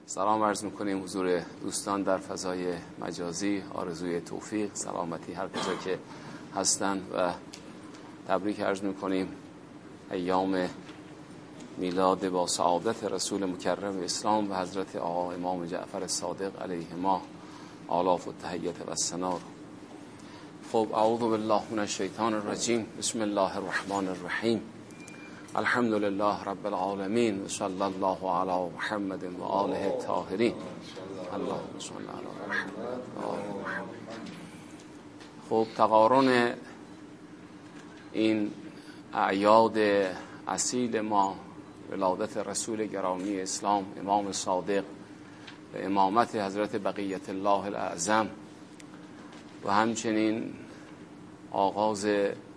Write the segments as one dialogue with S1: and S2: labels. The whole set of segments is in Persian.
S1: سلام عرض میکنیم حضور دوستان در فضای مجازی. آرزوی توفیق، سلامتی هر کجا که هستن و تبریک عرض میکنیم ایام میلاد با سعادت رسول مکرم اسلام و حضرت آقا امام جعفر صادق علیهما آلاف التحیت و الثنا. خب اعوذ بالله من الشیطان الرجیم. بسم الله الرحمن الرحیم. الحمد لله رب العالمین و صلی الله علی محمد و آله الطاهرین. اللهم صل علی محمد و آل محمد. خب تقارن این اعیاد اصیل ما، ولادت رسول گرامی اسلام امام صادق و امامت حضرت بقیت الله الاعظم و همچنین آغاز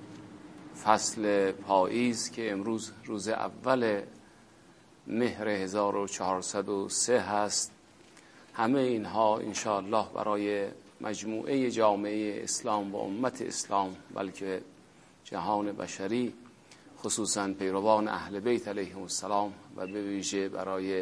S1: فصل پاییز که امروز روز اول مهر 1403 هست، همه اینها انشاءالله برای مجموعه جامعه اسلام و امت اسلام بلکه جهان بشری، خصوصا پیروان اهل بیت علیهم السلام و به ویژه برای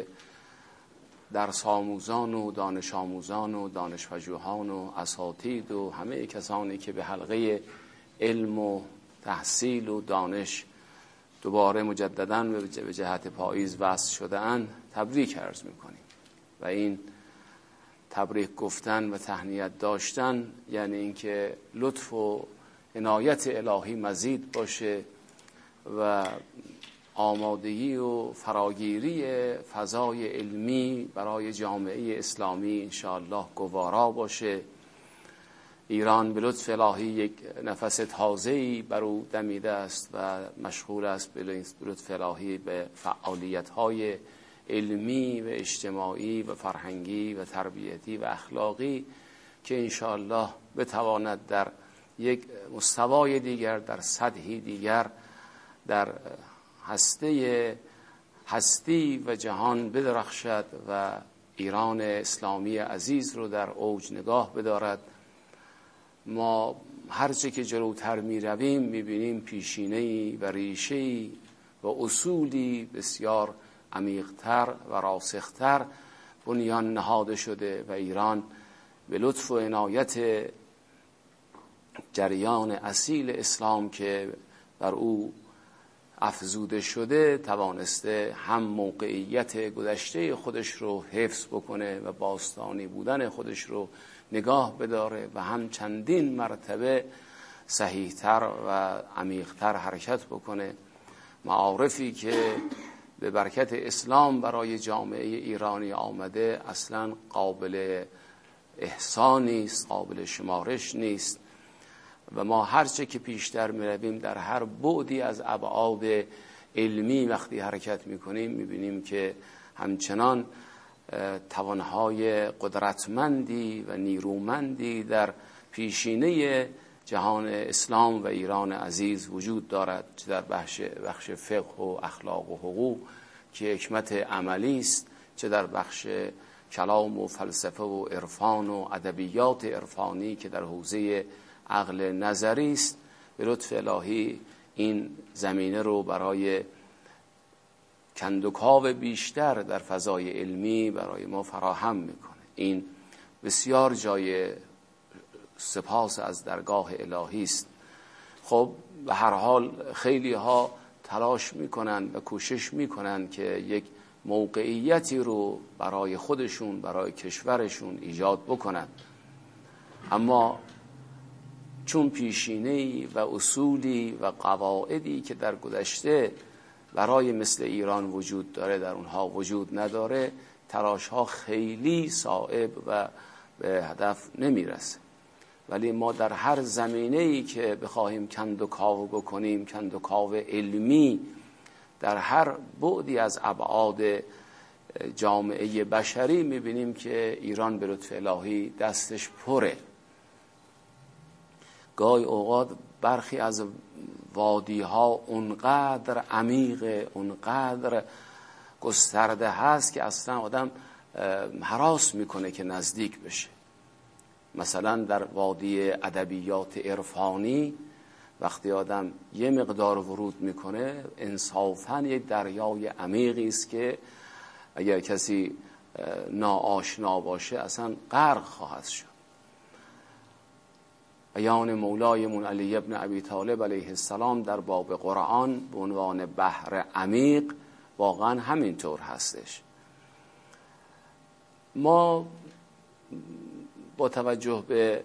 S1: درس آموزان و دانش آموزان و دانشپژوهان و اساتید و همه کسانی که به حلقه علم و تحصیل و دانش دوباره مجدداً به جهت پاییز وصل شده اند تبریک عرض میکنیم. و این تبریک گفتن و تهنیت داشتن یعنی اینکه لطف و عنایت الهی مزید باشه و آمادگی و فراگیری فضای علمی برای جامعه اسلامی انشاءالله گوارا باشه. ایران به لطف الهی یک نفس تازه‌ای بر او دمیده است و مشغول است به لطف الهی به فعالیت‌های علمی و اجتماعی و فرهنگی و تربیتی و اخلاقی که انشاءالله بتواند در یک مستوای دیگر، در سطحی دیگر، در هستی و جهان بدرخشد و ایران اسلامی عزیز رو در اوج نگاه بدارد. ما هرچه که جلوتر می رویم می بینیم پیشینه‌ای و ریشه‌ای و اصولی بسیار عمیق‌تر و راسخ‌تر بنیان نهاده شده و ایران به لطف و عنایت جریان اصیل اسلام که بر او افزوده شده توانسته هم موقعیت گذشته خودش رو حفظ بکنه و باستانی بودن خودش رو نگاه بداره و هم چندین مرتبه صحیحتر و عمیقتر حرکت بکنه. معارفی که به برکت اسلام برای جامعه ایرانی آمده اصلا قابل احصا نیست، قابل شمارش نیست و ما هرچه که پیشتر میرویم در هر بعدی از ابعاد علمی وقتی حرکت میکنیم میبینیم که همچنان توانهای قدرتمندی و نیرومندی در پیشینه جهان اسلام و ایران عزیز وجود دارد، چه در بخش فقه و اخلاق و حقوق که حکمت عملی است، چه در بخش کلام و فلسفه و عرفان و ادبیات عرفانی که در حوزه عقل نظری است. به لطف الهی این زمینه رو برای کندوکاو بیشتر در فضای علمی برای ما فراهم میکنه. این بسیار جای سپاس از درگاه الهی است. خب به هر حال خیلی ها تلاش میکنن و کوشش میکنن که یک موقعیتی رو برای خودشون، برای کشورشون ایجاد بکنن، اما چون پیشینه‌ای و اصولی و قواعدی که در گذشته برای مثل ایران وجود داره در اونها وجود نداره، تلاش ها خیلی صائب و به هدف نمیرسه. ولی ما در هر زمینه‌ای که بخواهیم کندوکاو بکنیم، کندوکاو علمی در هر بعدی از ابعاد جامعه بشری، میبینیم که ایران به لطف الهی دستش پره. گاهی اوقات برخی از وادی ها اونقدر عمیق، اونقدر گسترده هست که اصلا آدم هراس میکنه که نزدیک بشه. مثلا در وادی ادبیات عرفانی وقتی آدم یه مقدار ورود میکنه انصافاً یک دریای عمیقی است که اگر کسی ناآشنا باشه اصلا غرق خواهد شد. بیان مولایمون علی ابن ابی طالب علیه السلام در باب قرآن به عنوان بحر عمیق واقعا همینطور هستش. ما با توجه به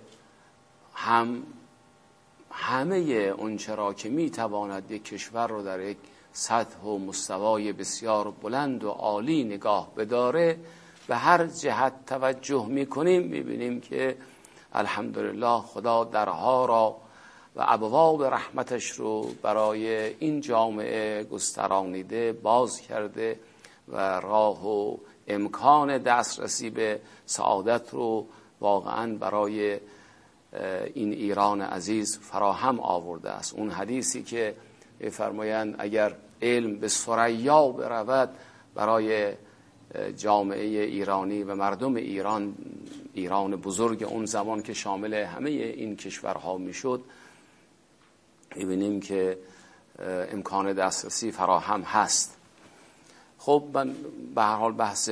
S1: همه اون چرا که میتواند یک کشور رو در یک سطح و مستوای بسیار بلند و عالی نگاه بداره به هر جهت توجه میکنیم، میبینیم که الحمدلله خدا درها را و ابواب رحمتش رو برای این جامعه گسترانیده، باز کرده و راه و امکان دسترسی به سعادت رو واقعا برای این ایران عزیز فراهم آورده است. اون حدیثی که فرمایند اگر علم به ثریا برود برای جامعه ایرانی و مردم ایران بزرگ اون زمان که شامل همه این کشورها میشد، می‌بینیم که امکان دسترسی فراهم هست. خب من به هر حال بحث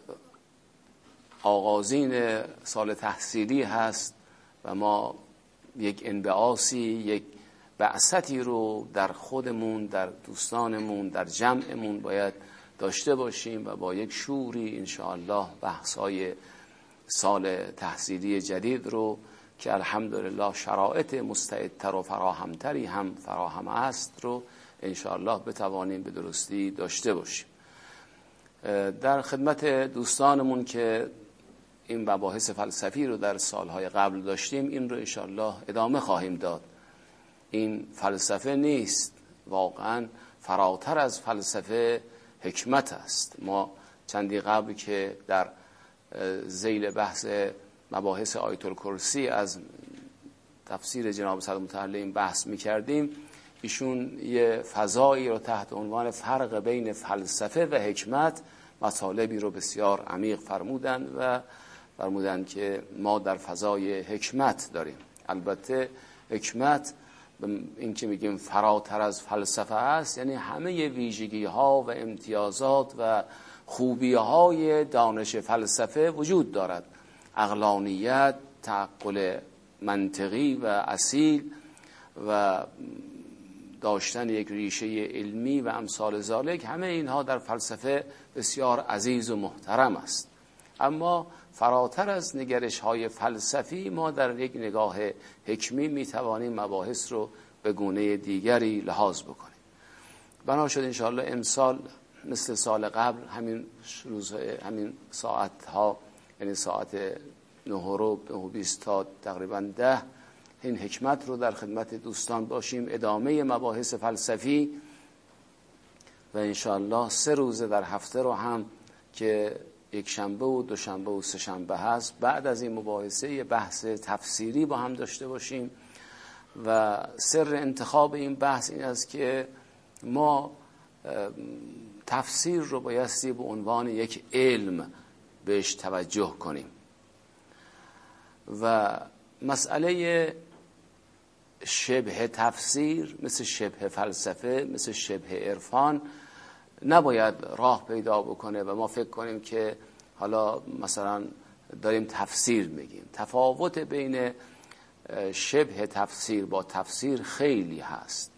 S1: آغازین سال تحصیلی هست و ما یک انبعاثی، یک بعثتی رو در خودمون، در دوستانمون، در جمعمون باید داشته باشیم و با یک شوری انشاءالله بحث‌های سال تحصیلی جدید رو که الحمدلله شرایط مستعدتر و فراهمتری هم فراهم است رو انشاءالله بتوانیم به درستی داشته باشیم. در خدمت دوستانمون که این مباحث فلسفی رو در سالهای قبل داشتیم، این رو انشاءالله ادامه خواهیم داد. این فلسفه نیست، واقعا فراتر از فلسفه حکمت است. ما چندی قبل که در ذیل بحث مباحث آیت الکرسی از تفسیر جناب صدر متعلم بحث می‌کردیم، ایشون یه فضایی رو تحت عنوان فرق بین فلسفه و حکمت مطالبی رو بسیار عمیق فرمودند و فرمودند که ما در فضای حکمت داریم. البته حکمت این که میگیم فراتر از فلسفه است، یعنی همه ویژگی ها و امتیازات و خوبی های دانش فلسفه وجود دارد. عقلانیت، تعقل منطقی و اصیل و داشتن یک ریشه علمی و امثال ذالک، همه اینها در فلسفه بسیار عزیز و محترم است. اما فراتر از نگرش های فلسفی ما در یک نگاه حکمی میتوانیم مباحث رو به گونه دیگری لحاظ بکنیم. بنا شد انشاءالله امسال مثل سال قبل همین ساعت ها، یعنی ساعت 9:20 تا تقریبا 10 این حکمت رو در خدمت دوستان باشیم، ادامه مباحث فلسفی و انشاءالله 3 روز در هفته رو هم که یک شنبه و دوشنبه و سه شنبه هست، بعد از این مباحثه یه بحث تفسیری با هم داشته باشیم. و سر انتخاب این بحث این است که ما تفسیر رو بایستی به عنوان یک علم بهش توجه کنیم و مسئله شبه تفسیر مثل شبه فلسفه، مثل شبه عرفان نباید راه پیدا بکنه و ما فکر کنیم که حالا مثلا داریم تفسیر میگیم. تفاوت بین شبه تفسیر با تفسیر خیلی هست.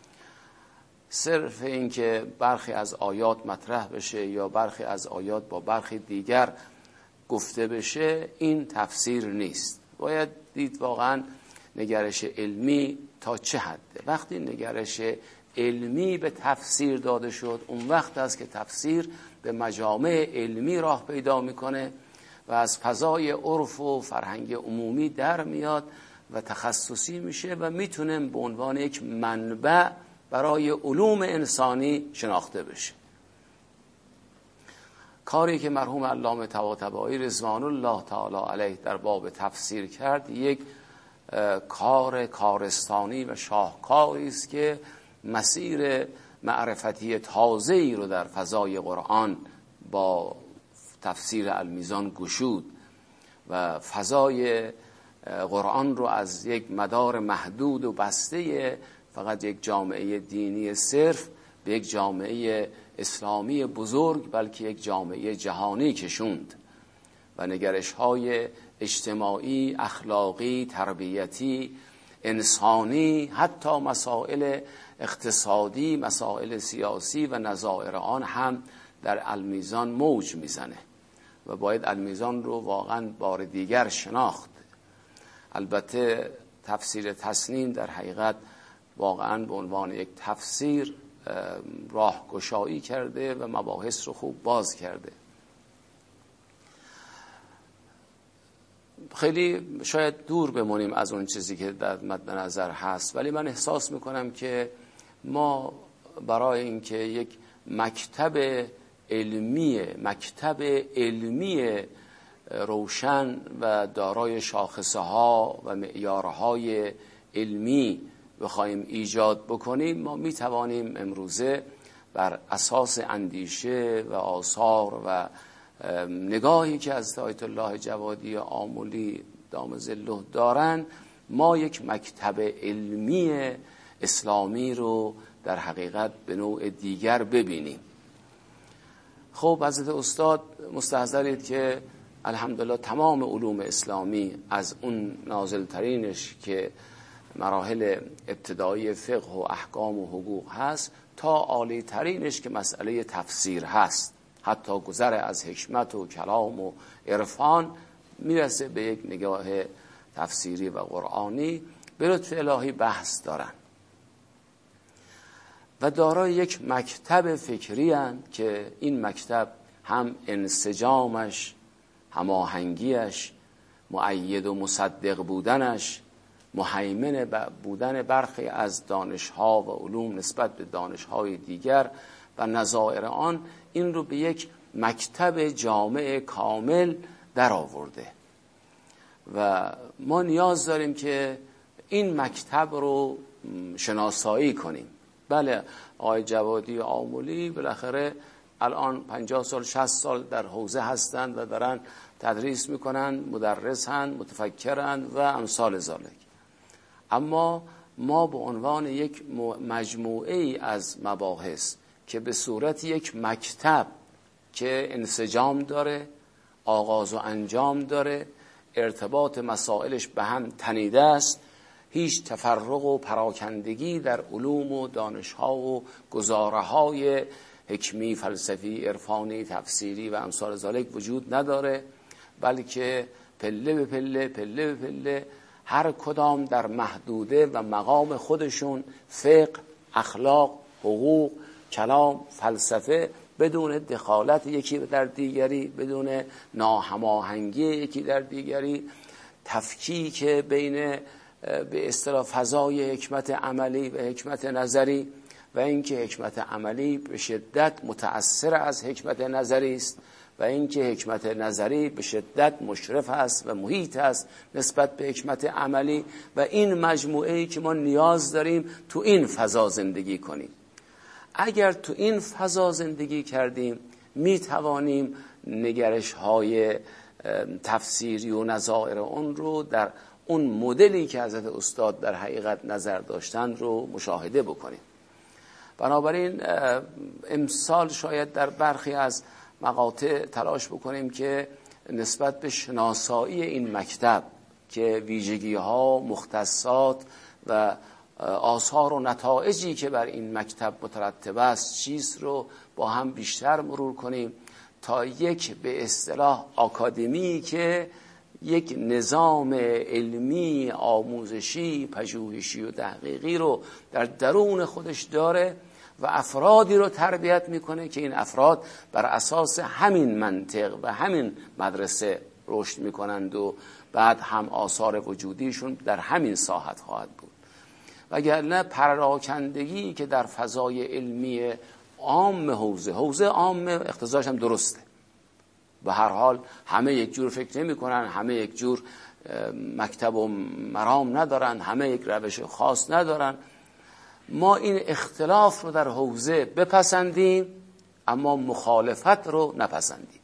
S1: صرف این که برخی از آیات مطرح بشه یا برخی از آیات با برخی دیگر گفته بشه، این تفسیر نیست. باید دید واقعا نگرش علمی تا چه حده. وقتی نگرش علمی به تفسیر داده شد، اون وقت است که تفسیر به مجامع علمی راه پیدا میکنه و از فضای عرف و فرهنگ عمومی در میاد و تخصصی میشه و میتونه به عنوان یک منبع برای علوم انسانی شناخته بشه. کاری که مرحوم علامه طباطبایی رضوان الله تعالی علیه در باب تفسیر کرد، یک کار کارستانی و شاهکاری است که مسیر معرفتی تازه‌ای رو در فضای قرآن با تفسیر المیزان گشود و فضای قرآن رو از یک مدار محدود و بسته فقط یک جامعه دینی صرف به یک جامعه اسلامی بزرگ بلکه یک جامعه جهانی کشوند و نگرش‌های اجتماعی، اخلاقی، تربیتی، انسانی، حتی مسائل اقتصادی، مسائل سیاسی و نظائر آن هم در المیزان موج میزنه و باید المیزان رو واقعا بار دیگر شناخت. البته تفسیر تسنیم در حقیقت واقعا به عنوان یک تفسیر راهگشایی کرده و مباحث رو خوب باز کرده. خیلی شاید دور بمونیم از اون چیزی که در مد نظر هست، ولی من احساس میکنم که ما برای اینکه یک مکتب علمی روشن و دارای شاخصه ها و معیارهای علمی بخوایم ایجاد بکنیم، ما میتوانیم امروزه بر اساس اندیشه و آثار و نگاهی که از آیت الله جوادی آملی دام ظله دارن، ما یک مکتب علمی اسلامی رو در حقیقت به نوع دیگر ببینیم. خب حضرت استاد مستحضرید که الحمدلله تمام علوم اسلامی از اون نازل ترینش که مراحل ابتدایی فقه و احکام و حقوق هست تا عالی ترینش که مسئله تفسیر هست، حتی گذر از حکمت و کلام و عرفان میرسه به یک نگاه تفسیری و قرآنی، به لطف الهی بحث دارن و دارای یک مکتب فکری هستند که این مکتب هم انسجامش، هماهنگیش، مؤید و مصدق بودنش، مهیمن بودن برخی از دانش‌ها و علوم نسبت به دانش‌های دیگر و نظائر آن، این رو به یک مکتب جامع کامل در آورده و ما نیاز داریم که این مکتب رو شناسایی کنیم. بله آقای جوادی آملی بالاخره الان 50 سال 60 سال در حوزه هستند و دارن تدریس میکنن، مدرسن، متفکرن و امثال ذالک، اما ما به عنوان یک مجموعه ای از مباحث که به صورت یک مکتب که انسجام داره، آغاز و انجام داره، ارتباط مسائلش به هم تنیده است، هیچ تفرق و پراکندگی در علوم و دانش‌ها و گزاره‌های حکمی، فلسفی، عرفانی، تفسیری و امثال ذالک وجود نداره، بلکه پله به پله پله به پله هر کدام در محدوده و مقام خودشون فقه، اخلاق، حقوق، کلام، فلسفه بدون دخالت یکی در دیگری، بدون ناهماهنگی یکی در دیگری، تفکیک بین به اصطلاح فضای حکمت عملی و حکمت نظری و اینکه حکمت عملی به شدت متأثر از حکمت نظری است و اینکه حکمت نظری به شدت مشرف است و محیط است نسبت به حکمت عملی و این مجموعه‌ای که ما نیاز داریم تو این فضا زندگی کنیم. اگر تو این فضا زندگی کردیم می توانیم نگرش‌های تفسیری و نظائر اون رو در اون مدلی که حضرت استاد در حقیقت نظر داشتن رو مشاهده بکنیم. بنابراین امسال شاید در برخی از مقاطع تلاش بکنیم که نسبت به شناسایی این مکتب که ویژگی‌ها، مختصات و آثار و نتایجی که بر این مکتب مترتب است چیز رو با هم بیشتر مرور کنیم تا یک به اصطلاح آکادمی که یک نظام علمی، آموزشی، پژوهشی و تحقیقی رو در درون خودش داره و افرادی رو تربیت میکنه که این افراد بر اساس همین منطق و همین مدرسه رشد میکنند و بعد هم آثار وجودیشون در همین ساحت خواهد بود. وگرنه پراکندگی که در فضای علمی عام حوزه عام اقتضاش هم درسته، به هر حال همه یک جور فکر نمی کنن، همه یک جور مکتب و مرام ندارن، همه یک روش خاص ندارن. ما این اختلاف رو در حوزه بپسندیم اما مخالفت رو نپسندیم.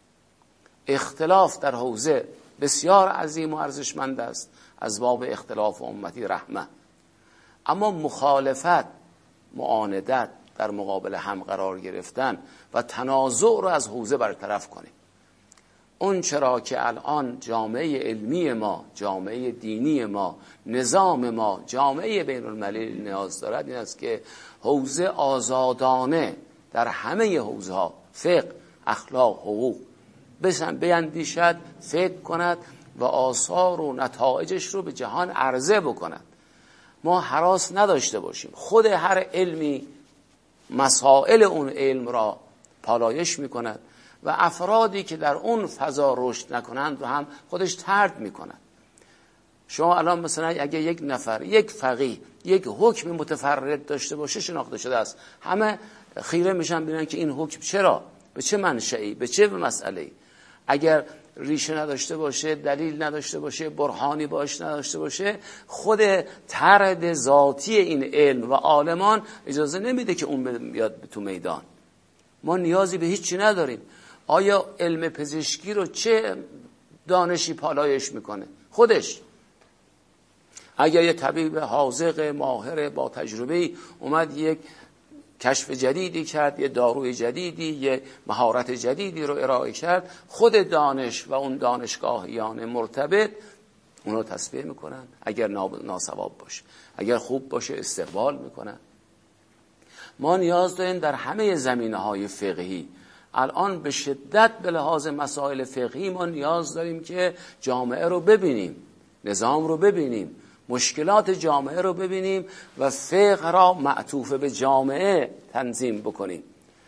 S1: اختلاف در حوزه بسیار عظیم و ارزشمند است، از باب اختلاف امتی رحمه، اما مخالفت، معاندت در مقابل هم قرار گرفتن و تنازع رو از حوزه برطرف کنیم. اون چرا که الان جامعه علمی ما، جامعه دینی ما، نظام ما، جامعه بین المللی نیاز دارد این است که حوزه آزادانه در همه حوزه ها، فقه، اخلاق، حقوق بیندیشد، فکر کند و آثار و نتایجش رو به جهان عرضه بکند. ما هراس نداشته باشیم. خود هر علمی مسائل اون علم را پالایش میکند و افرادی که در اون فضا رشد نکنند رو هم خودش طرد میکند. شما الان مثلا اگه یک نفر، یک فقیه، یک حکم متفرد داشته باشه شناخته شده است، همه خیره میشن ببینن که این حکم چرا، به چه منشئی، به چه مسئله‌ای. اگر ریشه نداشته باشه، دلیل نداشته باشه، برهانی باش نداشته باشه، خود طرد ذاتی این علم و عالمان اجازه نمیده که اون بیاد تو میدان. ما نیازی به هیچی نداریم. آیا علم پزشکی رو چه دانشی پالایش میکنه؟ خودش. اگر یه طبیب حاذق ماهر با تجربه اومد یک کشف جدیدی کرد، یه داروی جدیدی، یه مهارت جدیدی رو ارائه کرد، خود دانش و اون دانشگاهیان مرتبط اون رو تصفیه میکنن. اگر ناسواب باشه، اگر خوب باشه استقبال میکنن. ما نیاز داریم در همه زمینه‌های فقهی، الان به شدت به لحاظ مسائل فقهی ما نیاز داریم که جامعه رو ببینیم، نظام رو ببینیم، مشکلات جامعه رو ببینیم و فقه را معطوف به جامعه تنظیم بکنیم.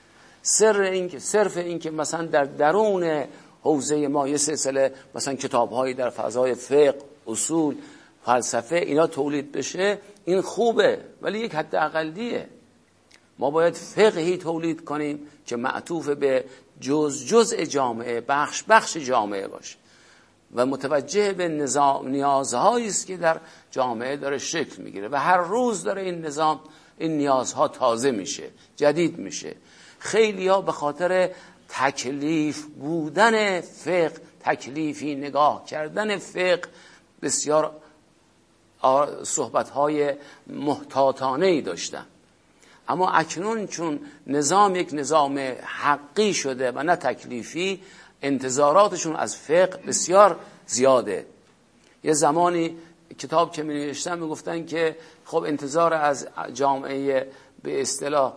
S1: صرف این که مثلا در درون حوزه ما یه سلسله مثلا کتاب‌هایی در فضای فقه، اصول، فلسفه اینا تولید بشه، این خوبه، ولی یک حد اقلیه. ما باید فقهی تولید کنیم که معطوف به جزء جامعه، بخش جامعه باشه و متوجه به نیازهایی است که در جامعه داره شکل میگیره و هر روز داره این نظام، این نیازها تازه میشه، جدید میشه. خیلی‌ها به خاطر تکلیف بودن فقه، تکلیفی نگاه کردن فقه، بسیار صحبت‌های محتاطانه‌ای داشتن. اما اکنون چون نظام یک نظام حقی شده و نه تکلیفی، انتظاراتشون از فقه بسیار زیاده. یه زمانی کتاب که می‌نوشتن میگفتن که خب انتظار از جامعه به اصطلاح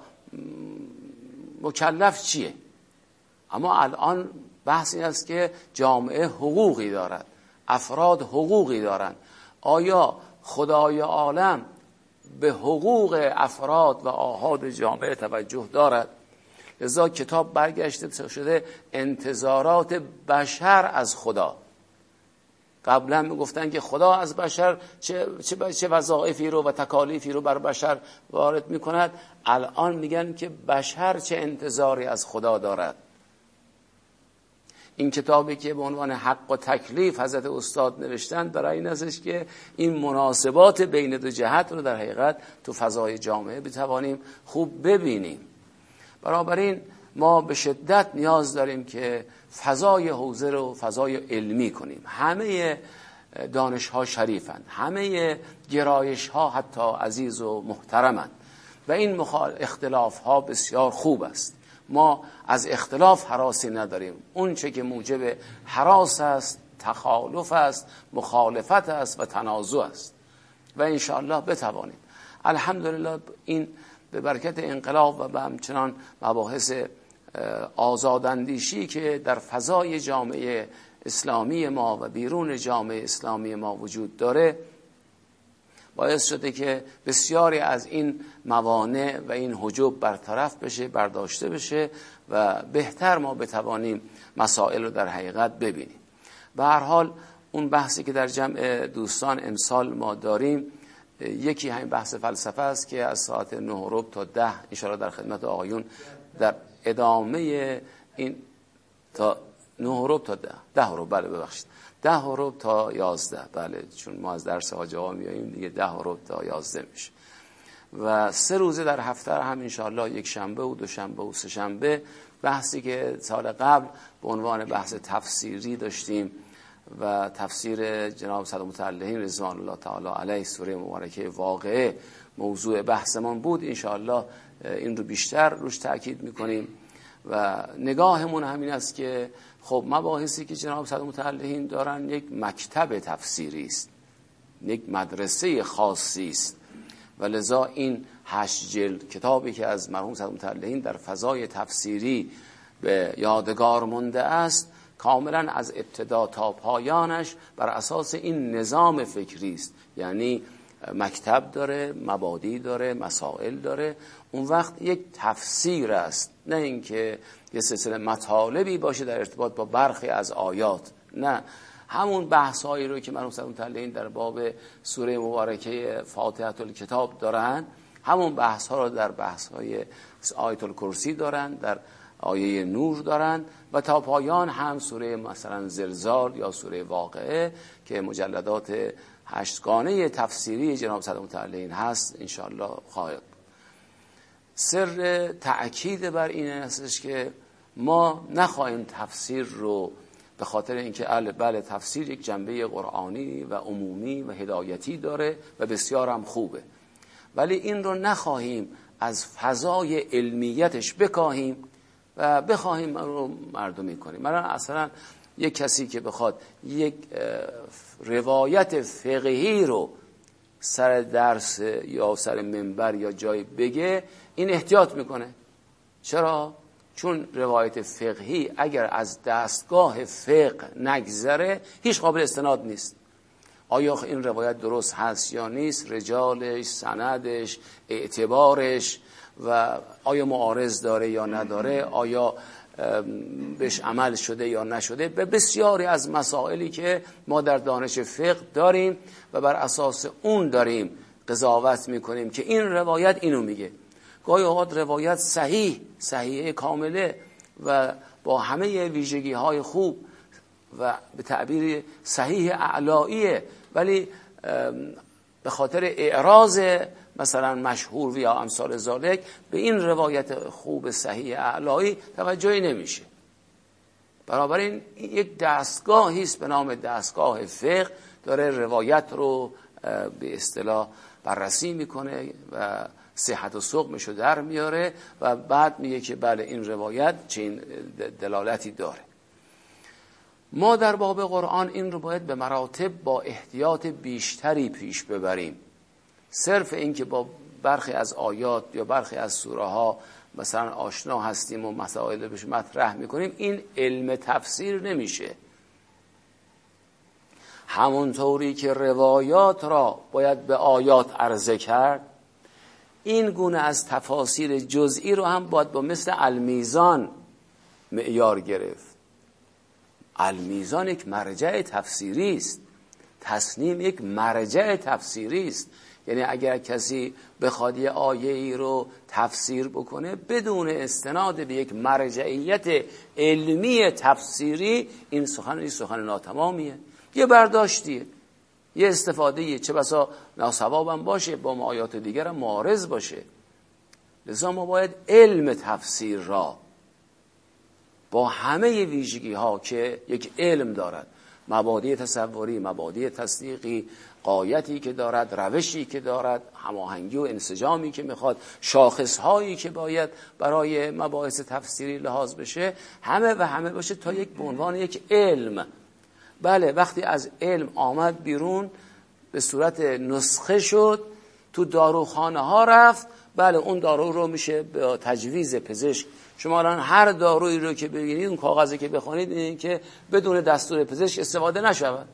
S1: مکلف چیه؟ اما الان بحث این است که جامعه حقوقی دارد، افراد حقوقی دارند. آیا خدای عالم به حقوق افراد و آحاد جامعه توجه دارد؟ لذا کتاب برگشته شده انتظارات بشر از خدا. قبلا میگفتن که خدا از بشر چه وظایفی رو و تکالیفی رو بر بشر وارد میکند، الان میگن که بشر چه انتظاری از خدا دارد. این کتابی که به عنوان حق و تکلیف حضرت استاد نوشتن برای این استش که این مناسبات بین دو جهت رو در حقیقت تو فضای جامعه بتوانیم خوب ببینیم. بنابراین ما به شدت نیاز داریم که فضای حوزه رو فضای علمی کنیم. همه دانش‌ها شریفند، همه گرایش‌ها حتی عزیز و محترمند و این اختلاف‌ها بسیار خوب است. ما از اختلاف هراسی نداریم. اون چه که موجب هراس است، تخالف است، مخالفت است و تنازع است و انشاءالله بتوانیم. الحمدلله این به برکت انقلاب و به همچنان مباحث آزاداندیشی که در فضای جامعه اسلامی ما و بیرون جامعه اسلامی ما وجود داره باعث شده که بسیاری از این موانع و این حجب برطرف بشه، برداشته بشه و بهتر ما بتوانیم مسائل رو در حقیقت ببینیم. به هر حال اون بحثی که در جمع دوستان امسال ما داریم یکی همین بحث فلسفه است که از ساعت 9:15 تا 10 ان شاءالله در خدمت آقایون در ادامه این تا 9:15 تا 10 بله ببخشید 10 تا 11 بله، چون ما از درس حاج آقا میاییم دیگه 10 تا 11 میشه و 3 روزه در هفته هم ان شاءالله، یک شنبه و دوشنبه و سه شنبه، بحثی که سال قبل به عنوان بحث تفسیری داشتیم و تفسیر جناب سیدالمتعلقین رضوان الله تعالی علیه سوره مبارکه واقعه موضوع بحثمان بود. انشاءالله این رو بیشتر روش تأکید میکنیم و نگاهمون همین است که خب مباحثی که جناب سیدالمتعلقین دارن یک مکتب تفسیری است، یک مدرسه خاصی است و لذا این 8 جلد کتابی که از مرحوم سیدالمتعلقین در فضای تفسیری به یادگار مونده است کاملا از ابتدا تا پایانش بر اساس این نظام فکری است. یعنی مکتب داره، مبادی داره، مسائل داره، اون وقت یک تفسیر است، نه اینکه یه سلسله مطالبی باشه در ارتباط با برخی از آیات، نه، همون بحثایی رو که مرحوم سیدالمتعلقین در باب سوره مبارکه فاتحه الکتاب دارن، همون بحث ها رو در بحث های آیت الکرسی دارن، در آیه نور دارن و تا پایان هم سوره مثلا زلزال یا سوره واقعه که مجلدات 8 گانه تفسیری جناب سیدالمتعلقین هست انشاءالله خواهد. سر تأکید بر این هستش که ما نخواهیم تفسیر رو به خاطر اینکه بله تفسیر یک جنبه قرآنی و عمومی و هدایتی داره و بسیار هم خوبه، ولی این رو نخواهیم از فضای علمیتش بکاهیم و بخواهیم رو مردمی کنیم. مثلا اصلا یک کسی که بخواد یک روایت فقهی رو سر درس یا سر منبر یا جای بگه، این احتیاط میکنه. چرا؟ چون روایت فقهی اگر از دستگاه فقه نگذره هیچ قابل استناد نیست. آیا این روایت درست هست یا نیست، رجالش، سندش، اعتبارش و آیا معارض داره یا نداره، آیا بهش عمل شده یا نشده، به بسیاری از مسائلی که ما در دانش فقه داریم و بر اساس اون داریم قضاوت میکنیم که این روایت اینو میگه. گاهی اوقات روایت صحیح کامله و با همه ویژگی های خوب و به تعبیر صحیح اعلاییه، ولی به خاطر اعراض مثلا مشهور یا امثال ذالک به این روایت خوب صحیح اعلایی توجهی نمیشه. بنابراین یک دستگاهی است به نام دستگاه فقه داره روایت رو به اصطلاح بررسی میکنه و صحت و سقمشو در میاره و بعد میگه که بله این روایت چنین دلالتی داره. ما در باب قرآن این رو باید به مراتب با احتیاط بیشتری پیش ببریم. صرف این که با برخی از آیات یا برخی از سوره ها مثلا آشنا هستیم و مسائل بهش مطرح میکنیم، این علم تفسیر نمیشه. همونطوری که روایات را باید به آیات عرضه کرد، این گونه از تفاسیر جزئی رو هم باید با مثل المیزان معیار گرفت. المیزان یک مرجع تفسیری است، تصنیم یک مرجع تفسیری است. یعنی اگر کسی بخواد یه آیه ای رو تفسیر بکنه بدون استناد به یک مرجعیت علمی تفسیری، این سخن ناتمامیه، یه برداشتیه، یه استفادهیه، چه بسا ناصوابم باشه، با آیات دیگر هم معارض باشه. لذا ما باید علم تفسیر را با همه ویژگی ها که یک علم دارد، مبادی تصوری، مبادی تصدیقی، غایتی که دارد، روشی که دارد، هماهنگی و انسجامی که میخواد، شاخصهایی که باید برای مباحث تفسیری لحاظ بشه، همه باشه تا یک به عنوان یک علم. بله وقتی از علم آمد بیرون به صورت نسخه شد، تو داروخانه ها رفت، بله اون دارو رو میشه به تجویز پزشک. شما الان هر دارویی رو که بگیرید اون کاغذی که بخونید این که بدون دستور پزشک استفاده نشود.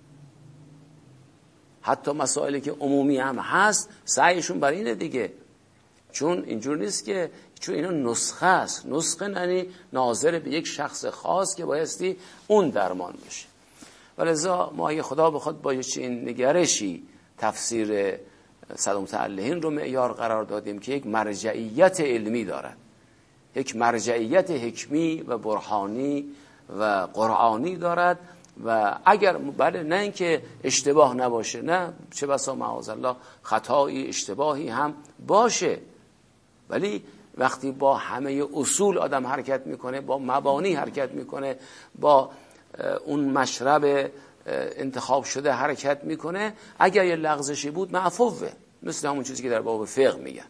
S1: حتی مسائلی که عمومی هم هست سعیشون برای اینه دیگه، چون اینجور نیست که، چون اینا نسخه است. نسخه یعنی ناظر به یک شخص خاص که بایستی اون درمان بشه. ولذا ما اگه خدا بخواد با چنین نگرشی تفسیر سیدالمتعلقین رو معیار قرار دادیم که یک مرجعیت علمی دارد، یک مرجعیت حکمی و برهانی و قرآنی دارد و اگر بله نه اینکه اشتباه نباشه، نه چه بسا معاذالله خطایی اشتباهی هم باشه، ولی وقتی با همه اصول آدم حرکت میکنه، با مبانی حرکت میکنه، با اون مشرب انتخاب شده حرکت میکنه، اگر یه لغزشی بود معفوه، مثل همون چیزی که در باب فقه میگن.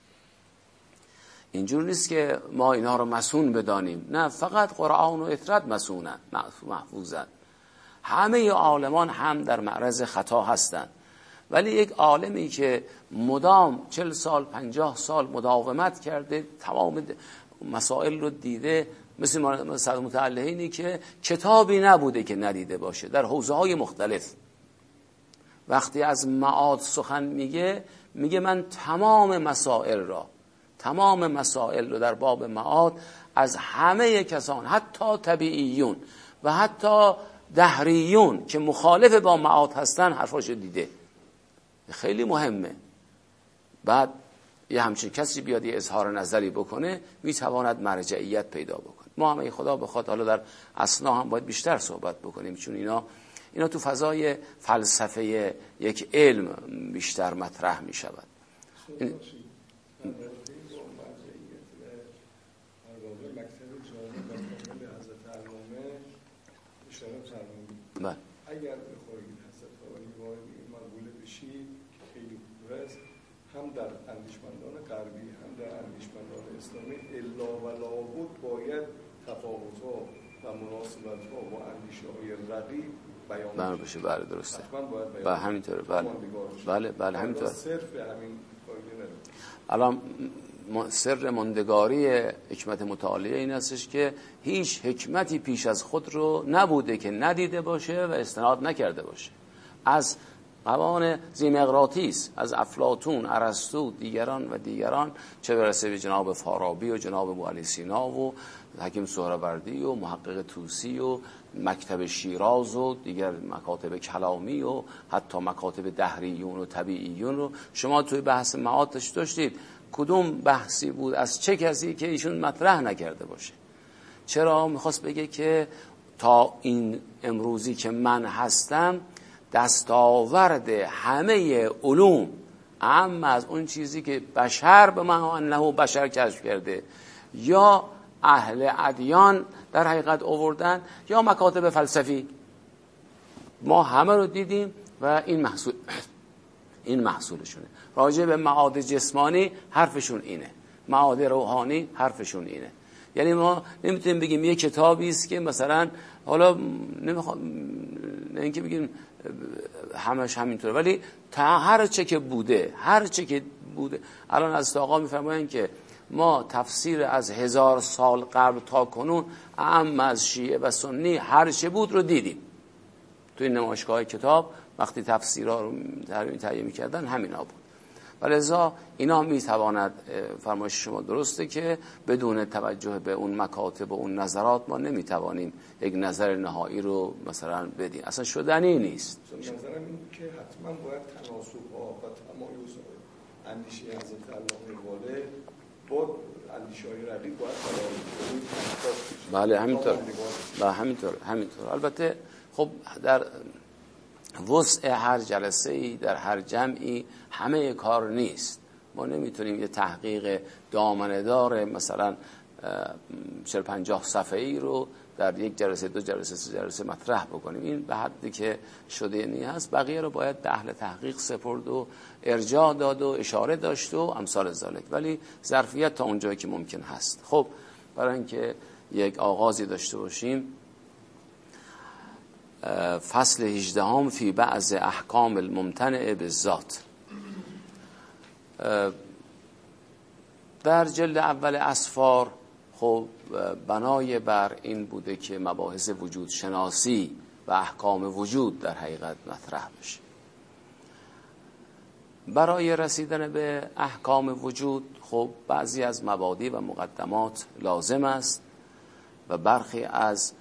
S1: اینجور نیست که ما اینا رو مسون بدانیم، نه، فقط قرآن و اطرد مسونن، محفوظن. همه عالمان هم در معرض خطا هستند، ولی یک عالمی که مدام 40 سال 50 سال مداومت کرده، تمام مسائل رو دیده، مثل متعلقینی که کتابی نبوده که ندیده باشه در حوزه‌های مختلف، وقتی از معاد سخن میگه من تمام مسائل رو در باب معاد از همه کسان، حتی طبیعیون و حتی دهریون که مخالف با معاد هستن، حرفاشو دیده. خیلی مهمه. بعد یه همچین کسی بیاد یه اظهار نظری بکنه، میتواند مرجعیت پیدا بکنه. ما همه خدا بخواد حالا در اثنا هم باید بیشتر صحبت بکنیم، چون اینا تو فضای فلسفه یک علم بیشتر مطرح می شود.
S2: بله. اگر بخواهید حضرت عالی وارد این مقوله بشید که خیلی درست، هم در اندیشمندان غربی هم در اندیشمندان اسلامی الا و لابد باید تفاوت‌ها و مناسبت‌ها با اندیشه‌های رقیب بیان
S1: بشه. بله درسته.
S2: بله
S1: همینطوره. بله همینطوره.
S2: صرف همین فایده نداره.
S1: الان سر ماندگاری حکمت متعالیه این هستش که هیچ حکمتی پیش از خود رو نبوده که ندیده باشه و استناد نکرده باشه. از قوان زیمقراطیس، از افلاطون، ارسطو، دیگران، چه برسه به جناب فارابی و جناب ابوعلی سینا و حکیم سهروردی و محقق طوسی و مکتب شیراز و دیگر مکاتب کلامی و حتی مکاتب دهریون و طبیعیون رو شما توی بحث معاد داشتید. کدوم بحثی بود از چه کسی که ایشون مطرح نکرده باشه؟ چرا میخواست بگه که تا این امروزی که من هستم دستاورد همه علوم، اما از اون چیزی که بشر به من انه بشر کشف کرده یا اهل ادیان در حقیقت آوردن یا مکاتب فلسفی، ما همه رو دیدیم و این محصولشونه. راجع به معاد جسمانی حرفشون اینه، معاد روحانی حرفشون اینه. یعنی ما نمیتونیم بگیم یه کتابی است که مثلا حالا نمیخوام نه اینکه بگیم همش همینطوره، ولی هر چه که بوده الان از آقا میفرمایند که ما تفسیر از 1000 سال قبل تا کنون اعم از شیعه و سنی هر چه بود رو دیدیم. توی نمایشگاه کتاب وقتی تفسیرها رو تهیه می‌کردن همینا بود. ولذا اینا میتواند، فرمایش شما درسته که بدون توجه به اون مکاتب و اون نظرات ما نمیتوانیم یک نظر نهایی رو مثلا بدیم، اصلا شدنی نیست.
S2: نظرم این که حتما باید تناسب‌ها و تمایز اندیشه حضرت علامه واله با اندیشه‌های رقیب باید
S1: بله همینطور. البته خب در وسع هر جلسه‌ای در هر جمعی همه کار نیست. ما نمیتونیم یه تحقیق دامنه‌دار مثلا 40-50 صفحه‌ای رو در یک جلسه، 2 جلسه، 3 جلسه مطرح بکنیم. این به حدی که شده هست، بقیه رو باید به اهل تحقیق سپرد و ارجاع داد و اشاره داشت و امثال ذالک، ولی ظرفیت تا اونجایی که ممکن هست. خب برای اینکه یک آغازی داشته باشیم، فصل 18 فی بعض احکام الممتنع بالذات. در جلد اول اسفار خب بنای بر این بوده که مباحث وجود شناسی و احکام وجود در حقیقت مطرح بشه. برای رسیدن به احکام وجود خب بعضی از مبادی و مقدمات لازم است و برخی از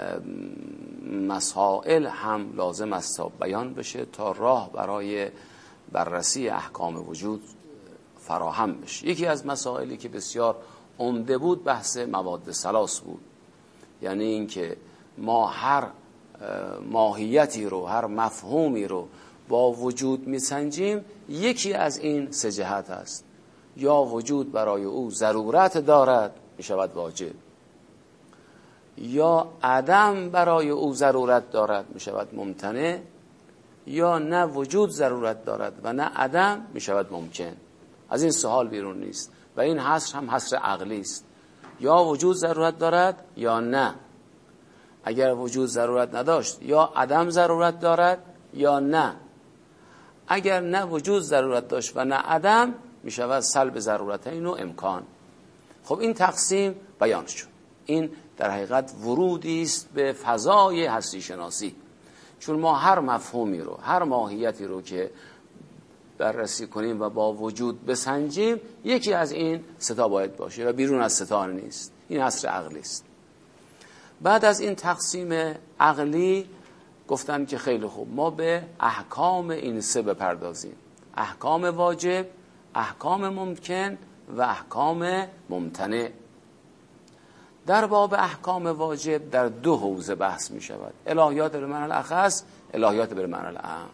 S1: مسائل هم لازم است تا بیان بشه تا راه برای بررسی احکام وجود فراهم بشه. یکی از مسائلی که بسیار عمده بود بحث مواد ثلاث بود، یعنی اینکه ما هر ماهیتی رو، هر مفهومی رو با وجود میسنجیم، یکی از این 3 جهت است: یا وجود برای او ضرورت دارد میشود واجب، یا عدم برای او ضرورت دارد می شود ممتنع، یا نه وجود ضرورت دارد و نه عدم می شود ممکن. از این سوال بیرون نیست و این حصر هم حصر عقلی است. یا وجود ضرورت دارد یا نه. اگر وجود ضرورت نداشت یا عدم ضرورت دارد یا نه. اگر نه وجود ضرورت داشت و نه عدم می شود سلب ضرورتین و امکان. خب این تقسیم بیان شد. این در حقیقت ورودی است به فضای هستی شناسی، چون ما هر مفهومی رو، هر ماهیتی رو که بررسی کنیم و با وجود بسنجیم، یکی از این ستا باید باشه و بیرون از ستا نیست. این حصر عقلی است. بعد از این تقسیم عقلی گفتن که خیلی خوب، ما به احکام این سه بپردازیم: احکام واجب، احکام ممکن و احکام ممتنع. در باب احکام واجب در دو حوزه بحث می شود: الهیات به معنی الاخص، الهیات به معنی الاعم.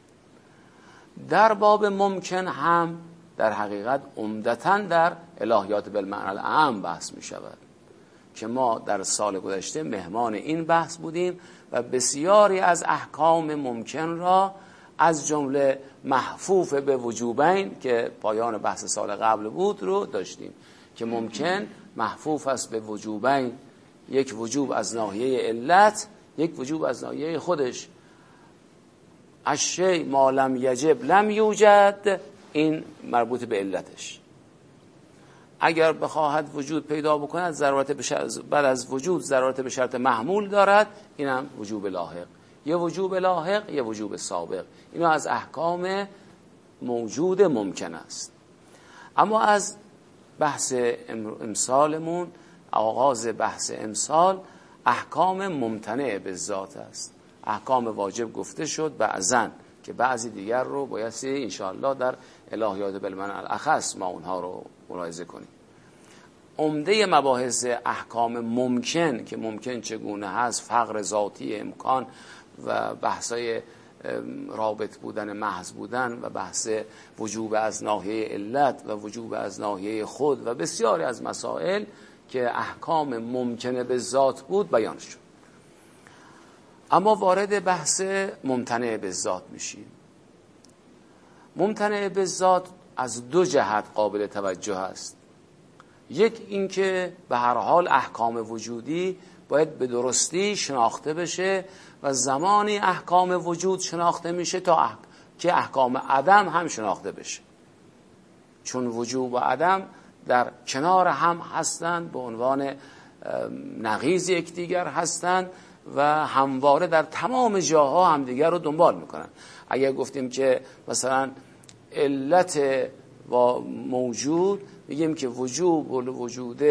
S1: در باب ممکن هم در حقیقت عمدتاً در الهیات به معنی الاعم بحث می شود که ما در سال گذشته مهمان این بحث بودیم و بسیاری از احکام ممکن را از جمله محفوف به وجوبین که پایان بحث سال قبل بود رو داشتیم که ممکن محفوف است به وجوبین: یک وجوب از ناحیه علت، یک وجوب از ناحیه خودش. الشیء ما لم یجب لم یوجد، این مربوط به علتش. اگر بخواهد وجود پیدا بکند ضرورت بعد از وجود ضرورت به شرط محمول دارد، اینم وجوب لاحق. یه وجوب لاحق، یه وجوب سابق. اینا از احکام موجود ممکن است. اما از بحث امسالمون، آغاز بحث امسال، احکام ممتنع به ذات است. احکام واجب گفته شد بعضن که بعضی دیگر رو بایستی انشاءالله در الهیات بالمعنی الاخص ما اونها رو ملاحظه کنیم. عمده مباحث احکام ممکن که ممکن چگونه هست، فقر ذاتی امکان و بحثای رابط بودن، محض بودن و بحث وجوب از ناحیه علت و وجوب از ناحیه خود و بسیاری از مسائل که احکام ممکنه به ذات بود بیان شد. اما وارد بحث ممتنع به ذات میشیم. ممتنع به ذات از دو جهت قابل توجه است. یک این که به هر حال احکام وجودی باید به درستی شناخته بشه و زمانی احکام وجود شناخته میشه تا که احکام عدم هم شناخته بشه، چون وجوب و عدم در کنار هم هستند، به عنوان نقیض یکدیگر هستند و همواره در تمام جاها همدیگر رو دنبال میکنن. اگر گفتیم که مثلا علت و موجود، میگیم که وجوب الوجود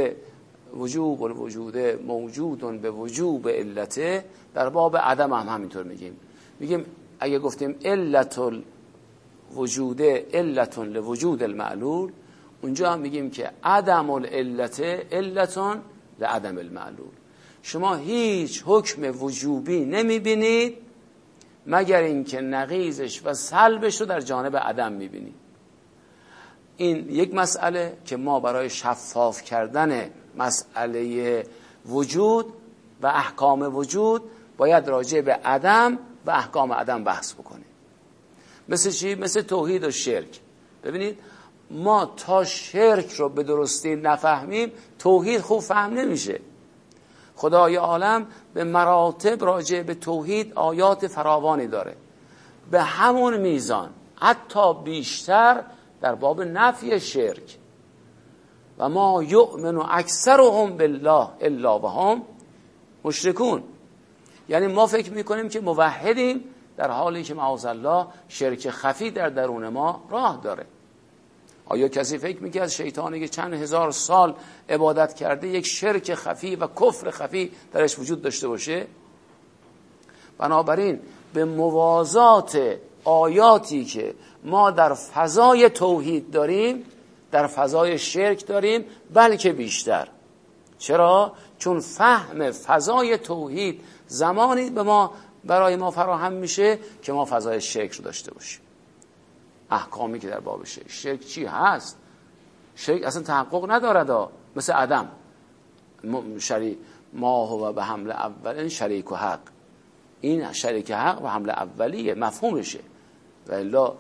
S1: موجودون به وجوب علته، در باب عدم هم همینطور میگیم اگه گفتیم علت الوجود علتون لوجود المعلول، اونجا هم میگیم که عدم العلت علتون لعدم المعلول. شما هیچ حکم وجوبی نمیبینید مگر اینکه نقیضش و سلبش رو در جانب عدم میبینید. این یک مسئله که ما برای شفاف کردن مسئله وجود و احکام وجود باید راجع به عدم و احکام عدم بحث بکنیم. مثل چی؟ مثل توحید و شرک. ببینید ما تا شرک رو به درستی نفهمیم توحید خوب فهم نمیشه. خدای عالم به مراتب راجع به توحید آیات فراوانی داره، به همون میزان حتی بیشتر در باب نفی شرک. و ما یؤمن اکثرهم بالله الا وهم مشرکون. یعنی ما فکر میکنیم که موحدیم در حالی که معاذالله شرک خفی در درون ما راه داره. آیا کسی فکر میکنه از شیطانی که چند هزار سال عبادت کرده یک شرک خفی و کفر خفی درش وجود داشته باشه؟ بنابراین به موازات آیاتی که ما در فضای توحید داریم در فضای شرک داریم، بلکه بیشتر. چرا؟ چون فهم فضای توحید زمانی برای ما فراهم میشه که ما فضای شرک رو داشته باشیم. احکامی که در باب شرک چی هست؟ شرک اصلا تحقق ندارد، مثل عدم. ما هو به حمل اول شریک و حق. این شریک حق و حمل اولیه، مفهومشه، و الا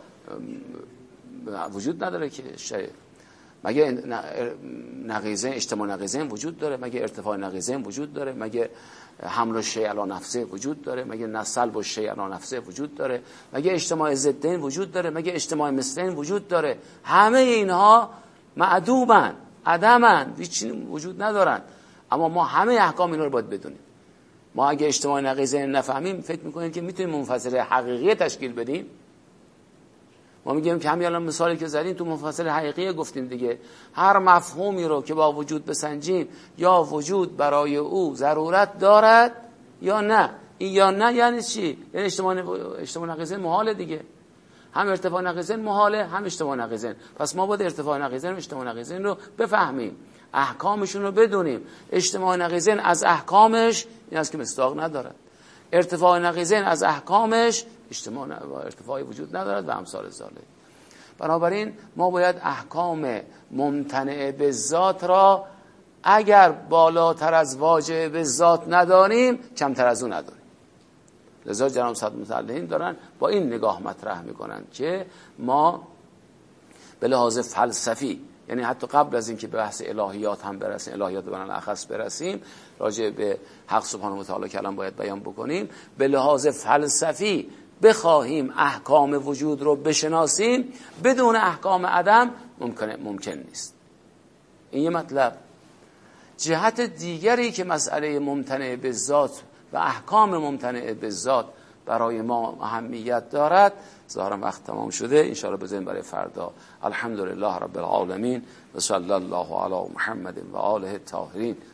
S1: وجود نداره که مگه نقیضین، اجتماع نقیضین وجود داره؟ مگه ارتفاع نقیضین وجود داره؟ مگه حمل الشیء علی نفسه وجود داره؟ مگه سلب الشیء علی نفسه وجود داره؟ مگه اجتماع ضدین وجود داره؟ مگه اجتماع مثلین وجود داره؟ همه اینها معدومن، عدمن، هیچ وجود ندارن. اما ما همه احکام اینا رو باید بدونیم. ما اگه اجتماع نقیضین نفهمیم فکر میکنیم که میتونیم منفصل حقیقی تشکیل بدیم. ما میگیم که همین الان مثالی که زدیم تو منفصل حقیقی گفتیم دیگه، هر مفهومی رو که با وجود بسنجیم، یا وجود برای او ضرورت دارد یا نه. این یا نه یعنی چی؟ یعنی اجتماع نقیضین محاله دیگه. هم ارتفاع نقیضین محاله، هم اجتماع نقیضین. پس ما باید ارتفاع نقیضین و اجتماع نقیضین رو بفهمیم، احکامشون رو بدونیم. اجتماع نقیضین از احکامش این است که مصداق ندارد، ارتفاع نقیضین از احکامش ارتفاعی وجود ندارد و امثال ذالک. بنابراین ما باید احکام ممتنع به ذات را اگر بالاتر از واجب به ذات ندانیم، کمتر از اون نداریم. لذا جناب صدر متعلقین دارن با این نگاه مطرح میکنن که ما به لحاظ فلسفی، یعنی حتی قبل از اینکه به بحث الهیات هم برسیم، الهیات بنال اخص برسیم، راجع به حق سبحانه و تعالی کلام باید بیان بکنیم، به لحاظ فلسفی بخواهیم احکام وجود رو بشناسیم بدون احکام عدم ممکن نیست. این یه مطلب. جهت دیگری که مسئله ممتنع به ذات و احکام ممتنع به ذات برای ما اهمیت دارد، ظاهرا وقت تمام شده، انشاءالله بذاریم برای فردا. الحمدلله رب العالمین و صلی الله علی محمد و آله الطاهرین.